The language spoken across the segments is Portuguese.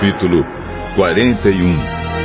capítulo 41.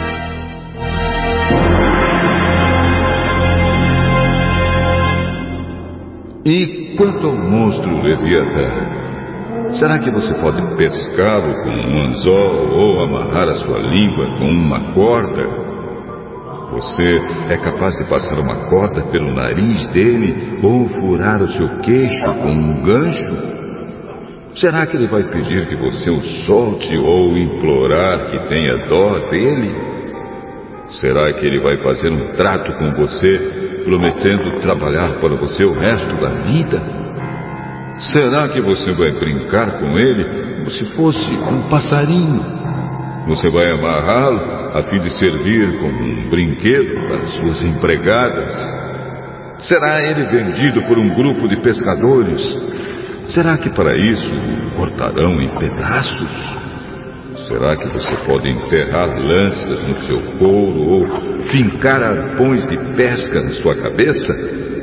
E quanto ao monstro Leviatã, será que você pode pescá-lo com um anzol ou amarrar a sua língua com uma corda? Você é capaz de passar uma corda pelo nariz dele ou furar o seu queixo com um gancho? Será que ele vai pedir que você o solte ou implorar que tenha dó dele? Será que ele vai fazer um trato com você, prometendo trabalhar para você o resto da vida? Será que você vai brincar com ele como se fosse um passarinho? Você vai amarrá-lo a fim de servir como um brinquedo para suas empregadas? Será ele vendido por um grupo de pescadores? Será que para isso o cortarão em pedaços? Será que você pode enterrar lanças no seu couro ou fincar arpões de pesca na sua cabeça?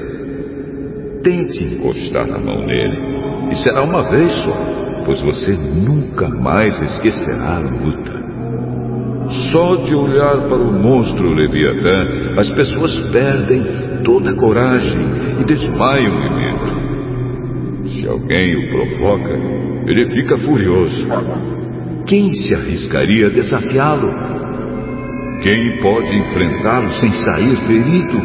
Tente encostar a mão nele, e será uma vez só, pois você nunca mais esquecerá a luta. Só de olhar para o monstro Leviatã, as pessoas perdem toda a coragem e desmaiam de medo. Se alguém o provoca, ele fica furioso. Quem se arriscaria a desafiá-lo? Quem pode enfrentá-lo sem sair ferido?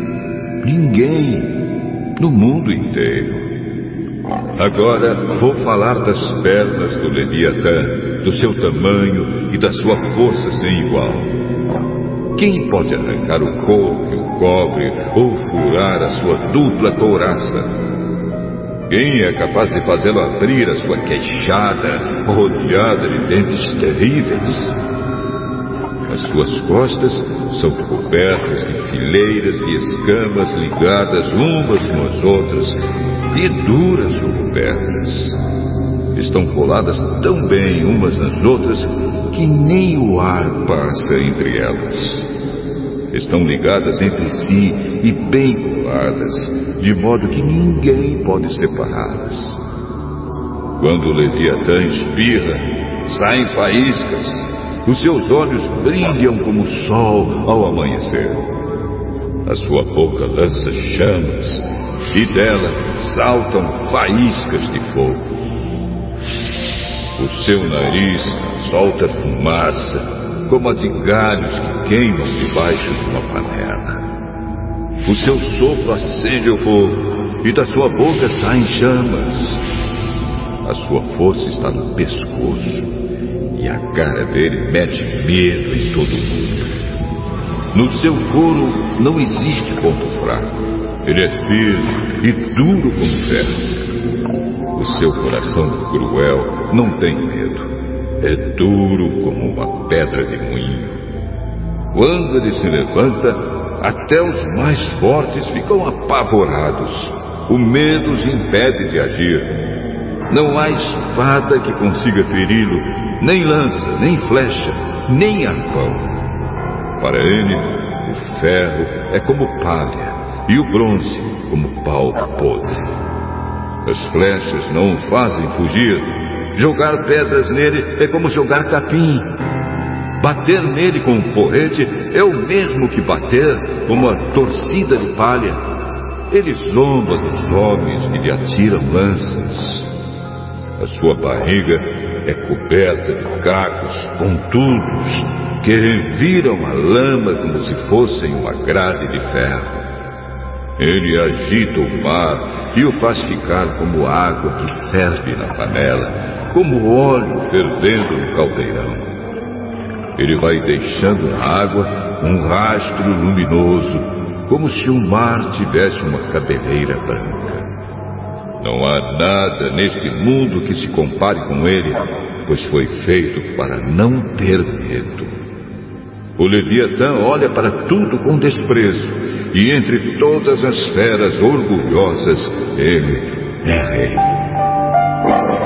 Ninguém, no mundo inteiro. Agora vou falar das pernas do Leviatã, do seu tamanho e da sua força sem igual. Quem pode arrancar o couro que o cobre ou furar a sua dupla couraça? Quem é capaz de fazê-lo abrir a sua queixada, rodeada de dentes terríveis? As suas costas são cobertas de fileiras de escamas ligadas umas com as outras e duras como pedras. Estão coladas tão bem umas nas outras que nem o ar passa entre elas. Estão ligadas entre si e bem coladas, de modo que ninguém pode separá-las. Quando o Leviatã espirra, saem faíscas. Os seus olhos brilham como o sol ao amanhecer. A sua boca lança chamas, e dela saltam faíscas de fogo. O seu nariz solta fumaça, como a de galhos que queimam debaixo de uma panela. O seu sopro acende o fogo, e da sua boca saem chamas. A sua força está no pescoço, e a cara dele mete medo em todo mundo. No seu couro não existe ponto fraco. Ele é firme e duro como ferro. O seu coração cruel não tem medo. É duro como uma pedra de moinho. Quando ele se levanta, até os mais fortes ficam apavorados. O medo os impede de agir. Não há espada que consiga feri-lo, nem lança, nem flecha, nem arpão. Para ele, o ferro é como palha e o bronze como pau podre. As flechas não o fazem fugir. Jogar pedras nele é como jogar capim. Bater nele com um porrete é o mesmo que bater com uma torcida de palha. Ele zomba dos homens que lhe atiram lanças. A sua barriga é coberta de cacos pontudos que reviram a lama como se fossem uma grade de ferro. Ele agita o mar e o faz ficar como água que ferve na panela, como óleo fervendo no caldeirão. Ele vai deixando na água um rastro luminoso, como se o mar tivesse uma cabeleira branca. Não há nada neste mundo que se compare com ele, pois foi feito para não ter medo. O Leviatã olha para tudo com desprezo, e entre todas as feras orgulhosas, ele é rei.